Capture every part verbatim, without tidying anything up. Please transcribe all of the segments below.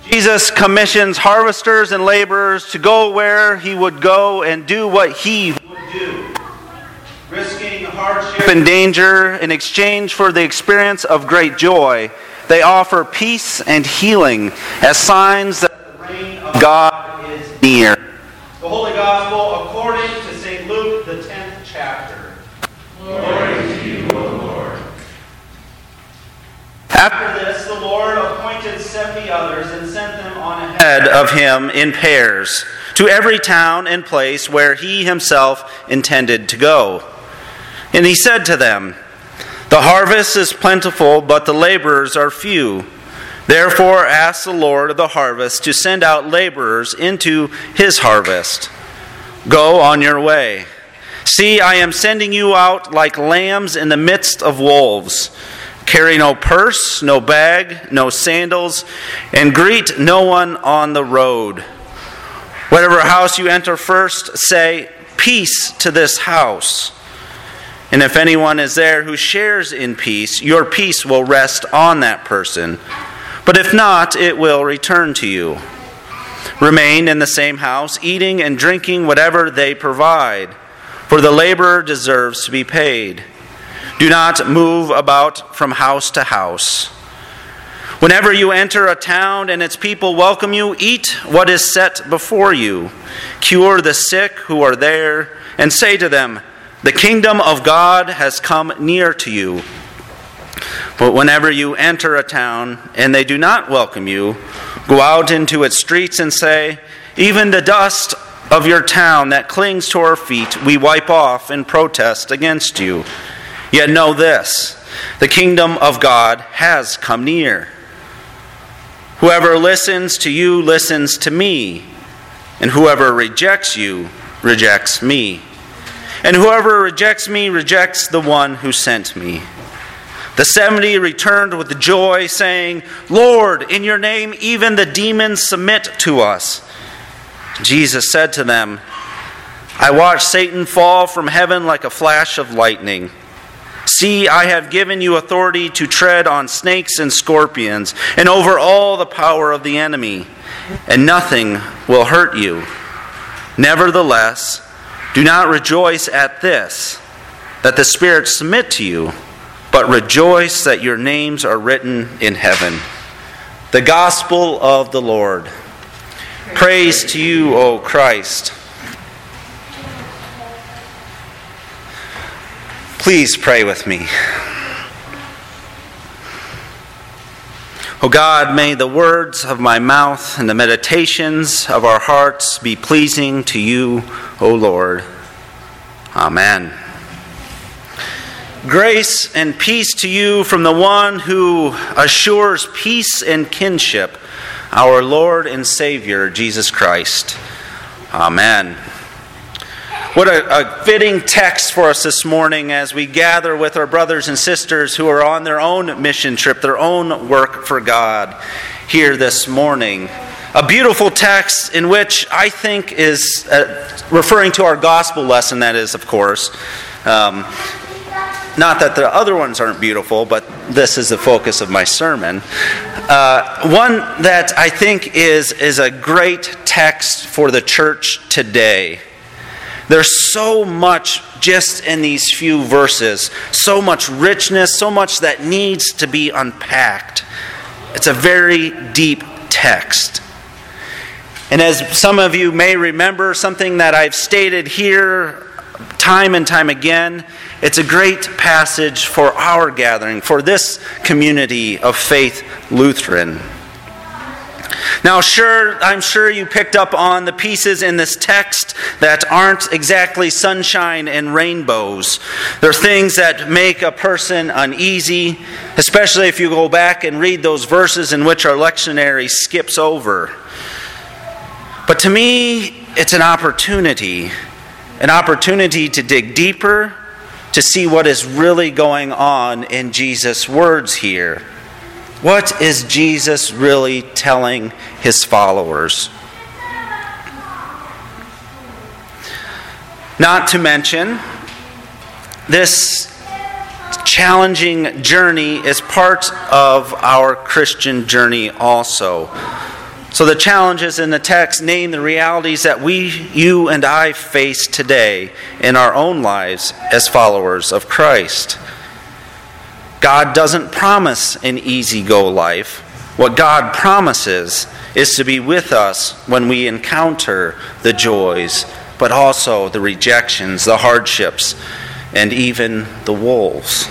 Jesus commissions harvesters and laborers to go where he would go and do what he would do, risking hardship and danger in exchange for the experience of great joy. They offer peace and healing as signs that the reign of God is near. The Holy Gospel according to Saint Luke, the tenth chapter. Glory to you, O Lord. After this, the Lord appointed seventy others and sent them on ahead of him in pairs to every town and place where he himself intended to go. And he said to them, "The harvest is plentiful, but the laborers are few. Therefore ask the Lord of the harvest to send out laborers into his harvest. Go on your way. See, I am sending you out like lambs in the midst of wolves. Carry no purse, no bag, no sandals, and greet no one on the road. Whatever house you enter first, say, 'Peace to this house.' And if anyone is there who shares in peace, your peace will rest on that person. But if not, it will return to you. Remain in the same house, eating and drinking whatever they provide, for the laborer deserves to be paid. Do not move about from house to house. Whenever you enter a town and its people welcome you, eat what is set before you. Cure the sick who are there, and say to them, 'The kingdom of God has come near to you.' But whenever you enter a town and they do not welcome you, go out into its streets and say, 'Even the dust of your town that clings to our feet we wipe off in protest against you. Yet know this, the kingdom of God has come near. Whoever listens to you listens to me, and whoever rejects you rejects me. And whoever rejects me rejects the one who sent me.' The seventy returned with joy, saying, 'Lord, in your name even the demons submit to us.' Jesus said to them, 'I watched Satan fall from heaven like a flash of lightning. See, I have given you authority to tread on snakes and scorpions, and over all the power of the enemy, and nothing will hurt you. Nevertheless, do not rejoice at this, that the spirits submit to you, but rejoice that your names are written in heaven.'" The Gospel of the Lord. Praise to you, O Christ. Please pray with me. O God, may the words of my mouth and the meditations of our hearts be pleasing to you, O Lord. Amen. Grace and peace to you from the one who assures peace and kinship, our Lord and Savior, Jesus Christ. Amen. What a, a fitting text for us this morning as we gather with our brothers and sisters who are on their own mission trip, their own work for God here this morning. A beautiful text in which I think is uh, referring to our gospel lesson, that is, of course. Um, not that the other ones aren't beautiful, but this is the focus of my sermon. Uh, one that I think is, is a great text for the church today. There's so much just in these few verses, so much richness, so much that needs to be unpacked. It's a very deep text. And as some of you may remember, something that I've stated here time and time again, it's a great passage for our gathering, for this community of faith, Lutheran. Now, sure, I'm sure you picked up on the pieces in this text that aren't exactly sunshine and rainbows. They're things that make a person uneasy, especially if you go back and read those verses in which our lectionary skips over. But to me, it's an opportunity, an opportunity to dig deeper, to see what is really going on in Jesus' words here. What is Jesus really telling his followers? Not to mention, this challenging journey is part of our Christian journey also. So the challenges in the text name the realities that we, you and I face today in our own lives as followers of Christ. God doesn't promise an easy-go life. What God promises is to be with us when we encounter the joys, but also the rejections, the hardships, and even the wolves.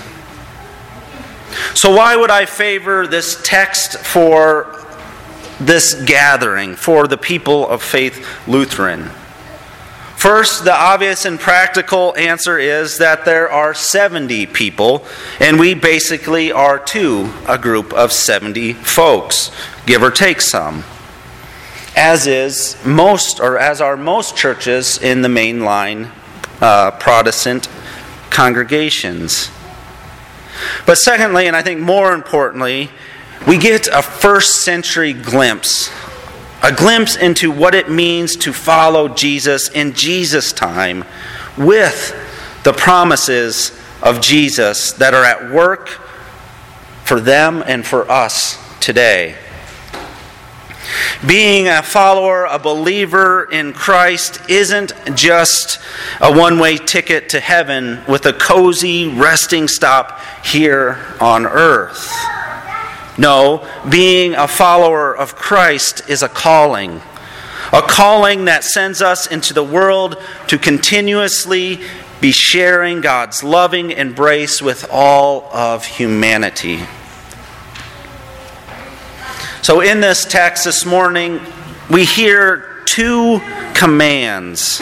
So why would I favor this text for this gathering, for the people of Faith Lutheran? First, the obvious and practical answer is that there are seventy people, and we basically are too a group of seventy folks, give or take some. As is most, or as are most churches in the mainline uh, Protestant congregations. But secondly, and I think more importantly, we get a first century glimpse, a glimpse into what it means to follow Jesus in Jesus' time with the promises of Jesus that are at work for them and for us today. Being a follower, a believer in Christ isn't just a one-way ticket to heaven with a cozy resting stop here on earth. No, being a follower of Christ is a calling. A calling that sends us into the world to continuously be sharing God's loving embrace with all of humanity. So in this text this morning, we hear two commands.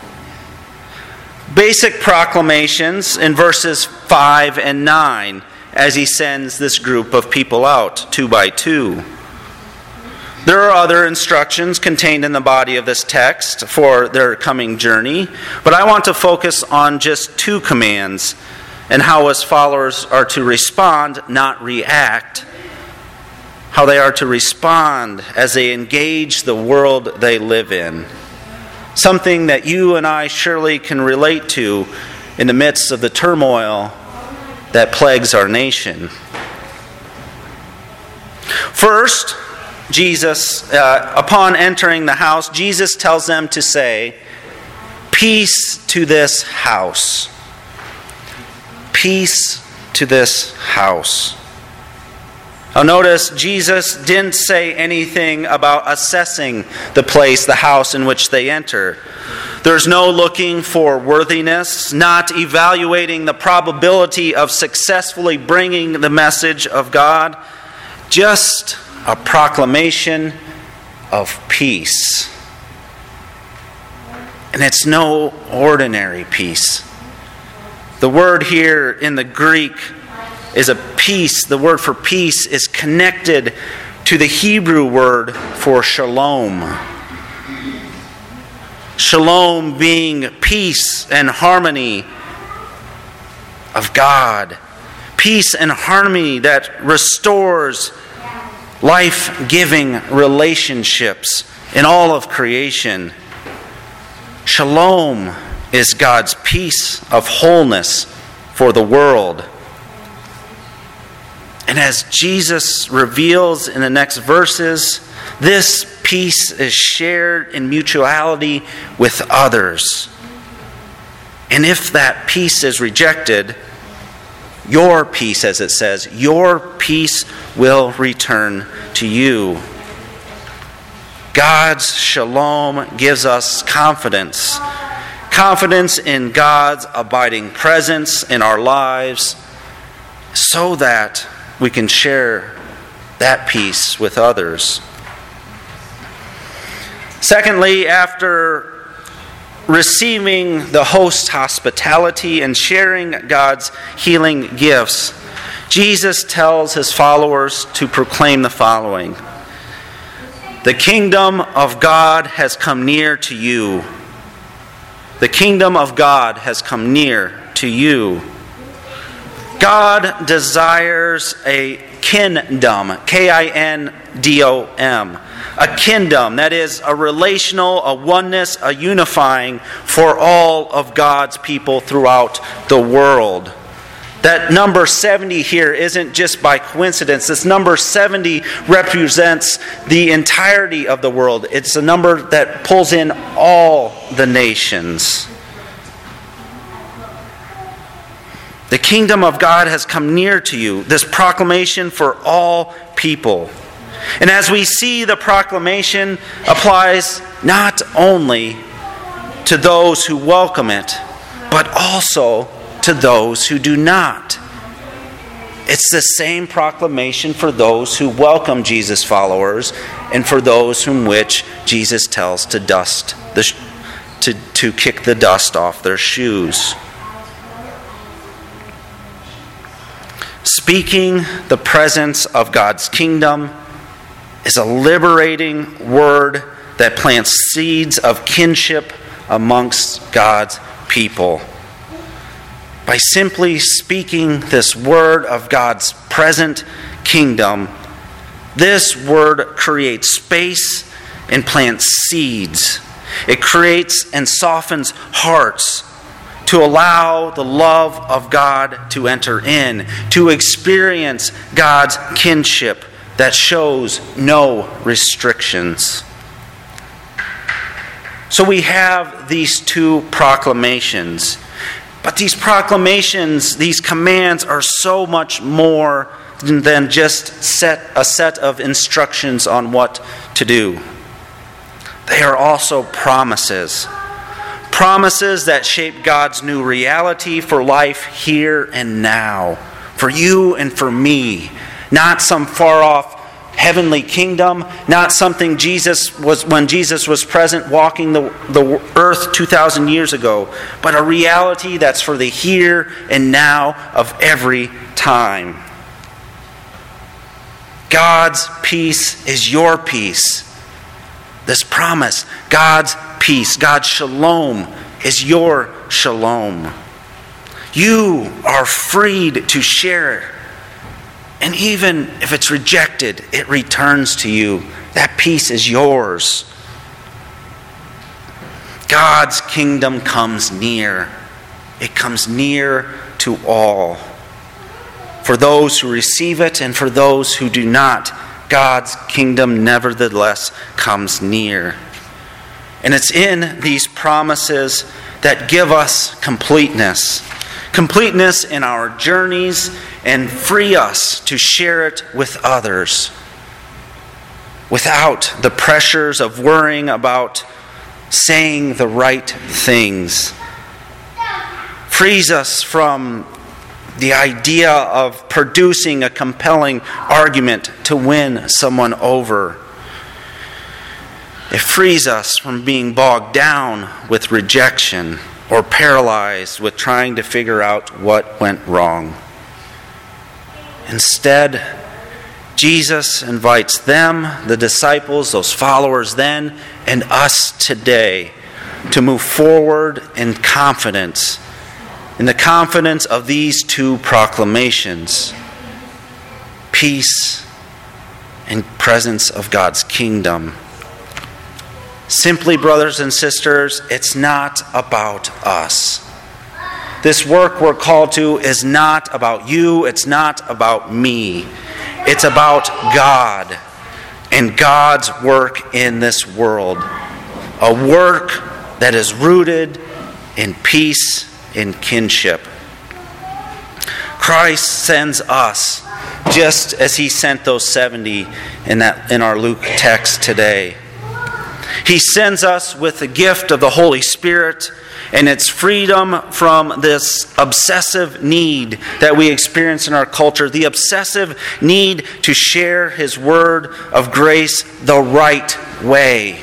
Basic proclamations in verses five and nine as he sends this group of people out, two by two. There are other instructions contained in the body of this text for their coming journey, but I want to focus on just two commands and how as followers are to respond, not react. How they are to respond as they engage the world they live in. Something that you and I surely can relate to in the midst of the turmoil that plagues our nation. First, Jesus, uh, upon entering the house, Jesus tells them to say, "Peace to this house." Peace to this house. Now notice, Jesus didn't say anything about assessing the place, the house in which they enter. There's no looking for worthiness, not evaluating the probability of successfully bringing the message of God. Just a proclamation of peace. And it's no ordinary peace. The word here in the Greek is a peace. The word for peace is connected to the Hebrew word for shalom. Shalom being peace and harmony of God. Peace and harmony that restores life-giving relationships in all of creation. Shalom is God's peace of wholeness for the world. And as Jesus reveals in the next verses, this peace is shared in mutuality with others. And if that peace is rejected, your peace, as it says, your peace will return to you. God's shalom gives us confidence. Confidence in God's abiding presence in our lives so that we can share that peace with others. Secondly, after receiving the host's hospitality and sharing God's healing gifts, Jesus tells his followers to proclaim the following: "The kingdom of God has come near to you." The kingdom of God has come near to you. God desires a kingdom, K I N D O M. A kingdom, that is a relational, a oneness, a unifying for all of God's people throughout the world. That number seventy here isn't just by coincidence. This number seventy represents the entirety of the world. It's a number that pulls in all the nations. The kingdom of God has come near to you. This proclamation for all people. And as we see, the proclamation applies not only to those who welcome it, but also to those who do not. It's the same proclamation for those who welcome Jesus' followers and for those whom which Jesus tells to dust the, to, to kick the dust off their shoes. Speaking the presence of God's kingdom is a liberating word that plants seeds of kinship amongst God's people. By simply speaking this word of God's present kingdom, this word creates space and plants seeds. It creates and softens hearts to allow the love of God to enter in, to experience God's kinship that shows no restrictions. So we have these two proclamations. But these proclamations, these commands are so much more than just set a set of instructions on what to do. They are also promises. Promises that shape God's new reality for life here and now. For you and for me. Not some far off heavenly kingdom, not something Jesus was when Jesus was present walking the, the earth two thousand years ago, but a reality that's for the here and now of every time. God's peace is your peace. This promise, God's peace, God's shalom is your shalom. You are freed to share it. And even if it's rejected, it returns to you. That peace is yours. God's kingdom comes near. It comes near to all. For those who receive it and for those who do not, God's kingdom nevertheless comes near. And it's in these promises that give us completeness. Completeness in our journeys and free us to share it with others without the pressures of worrying about saying the right things. Frees us from the idea of producing a compelling argument to win someone over. It frees us from being bogged down with rejection or paralyzed with trying to figure out what went wrong. Instead, Jesus invites them, the disciples, those followers then, and us today to move forward in confidence, in the confidence of these two proclamations: peace and presence of God's kingdom. Simply, brothers and sisters, it's not about us. This work we're called to is not about you. It's not about me. It's about God and God's work in this world. A work that is rooted in peace and kinship. Christ sends us just as he sent those seventy in that in our Luke text today. He sends us with the gift of the Holy Spirit and its freedom from this obsessive need that we experience in our culture, the obsessive need to share his word of grace the right way.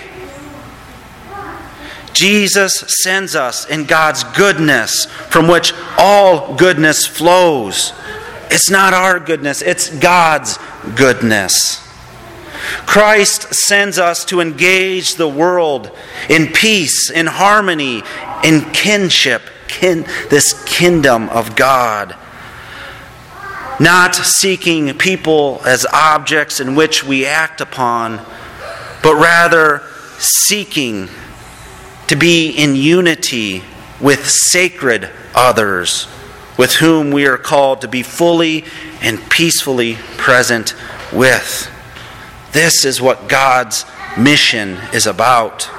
Jesus sends us in God's goodness, from which all goodness flows. It's not our goodness, it's God's goodness. Christ sends us to engage the world in peace, in harmony, in kinship, kin, this kingdom of God. Not seeking people as objects in which we act upon, but rather seeking to be in unity with sacred others with whom we are called to be fully and peacefully present with. This is what God's mission is about.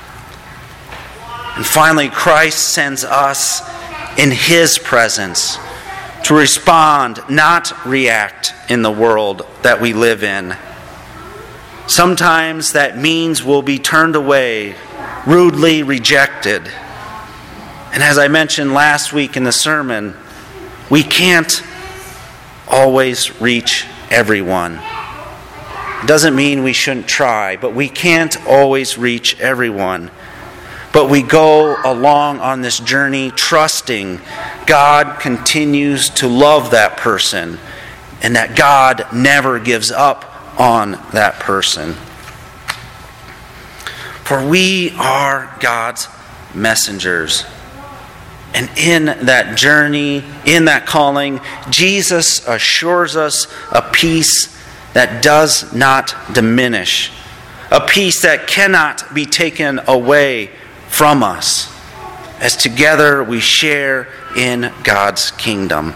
And finally, Christ sends us in His presence to respond, not react in the world that we live in. Sometimes that means we'll be turned away, rudely rejected. And as I mentioned last week in the sermon, we can't always reach everyone. It doesn't mean we shouldn't try, but we can't always reach everyone. But we go along on this journey trusting God continues to love that person and that God never gives up on that person. For we are God's messengers. And in that journey, in that calling, Jesus assures us a peace that does not diminish, a peace that cannot be taken away from us, as together we share in God's kingdom.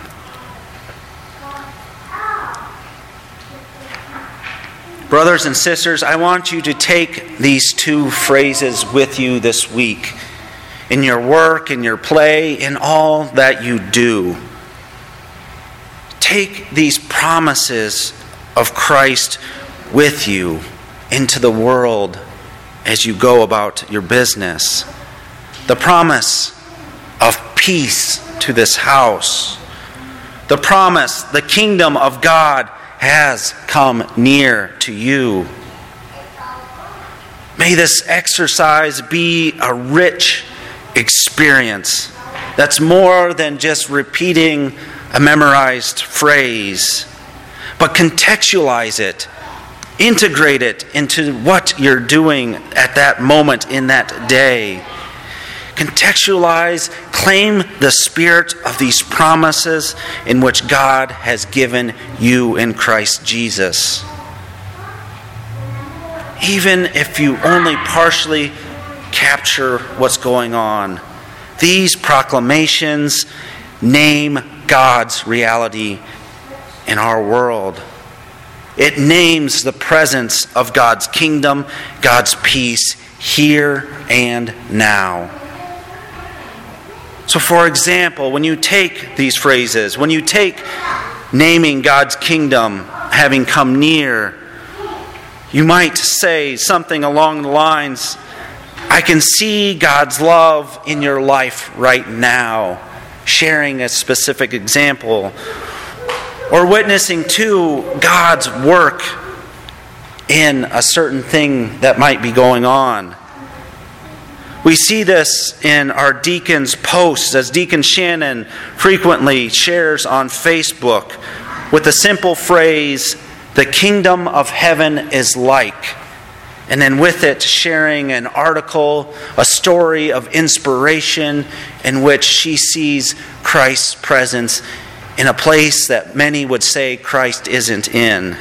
Brothers and sisters, I want you to take these two phrases with you this week, in your work, in your play, in all that you do. Take these promises of Christ with you into the world as you go about your business. The promise of peace to this house. The promise the kingdom of God has come near to you. May this exercise be a rich experience that's more than just repeating a memorized phrase, but contextualize it, integrate it into what you're doing at that moment in that day. Contextualize, claim the spirit of these promises in which God has given you in Christ Jesus. Even if you only partially capture what's going on, these proclamations name God's reality in our world. It names the presence of God's kingdom, God's peace here and now. So, for example, when you take these phrases, when you take naming God's kingdom having come near, you might say something along the lines, I can see God's love in your life right now, sharing a specific example, or witnessing to God's work in a certain thing that might be going on. We see this in our deacons' posts, as Deacon Shannon frequently shares on Facebook with the simple phrase, the kingdom of heaven is like. And then with it, sharing an article, a story of inspiration in which she sees Christ's presence in a place that many would say Christ isn't in.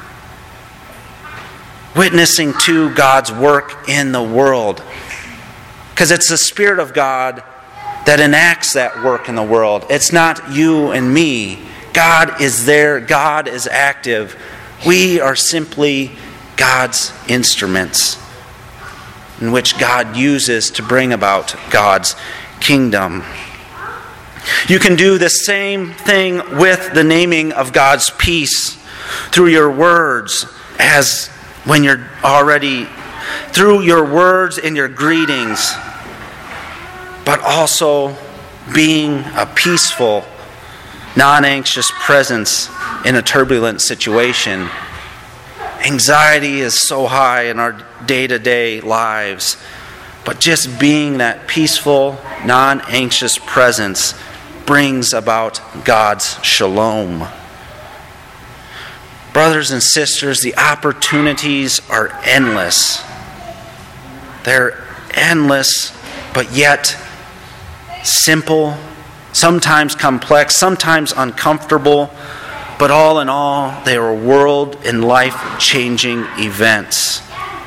Witnessing to God's work in the world. Because it's the Spirit of God that enacts that work in the world. It's not you and me. God is there. God is active. We are simply God's instruments in which God uses to bring about God's kingdom. You can do the same thing with the naming of God's peace through your words, as when you're already through your words and your greetings, but also being a peaceful, non-anxious presence in a turbulent situation. Anxiety is so high in our day-to-day lives, but just being that peaceful, non-anxious presence brings about God's shalom. Brothers and sisters, the opportunities are endless. They're endless, but yet simple, sometimes complex, sometimes uncomfortable, but all in all, they are world and life-changing events.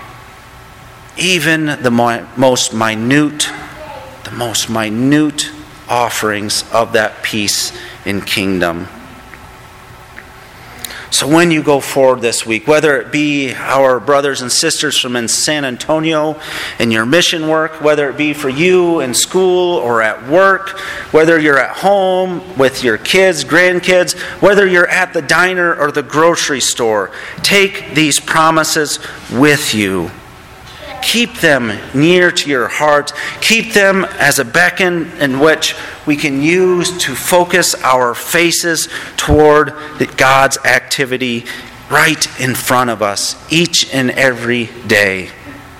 Even the most minute, the most minute offerings of that peace in kingdom. So when you go forward this week, whether it be our brothers and sisters from in San Antonio in your mission work, whether it be for you in school or at work, whether you're at home with your kids, grandkids, whether you're at the diner or the grocery store, take these promises with you. Keep them near to your heart. Keep them as a beacon in which we can use to focus our faces toward God's activity right in front of us each and every day.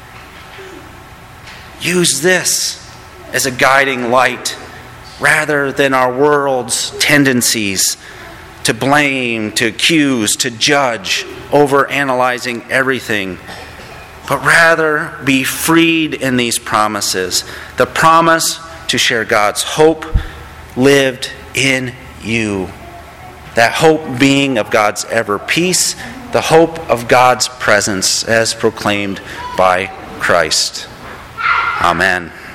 Use this as a guiding light rather than our world's tendencies to blame, to accuse, to judge, overanalyzing everything. But rather be freed in these promises. The promise to share God's hope lived in you. That hope being of God's ever peace, the hope of God's presence as proclaimed by Christ. Amen.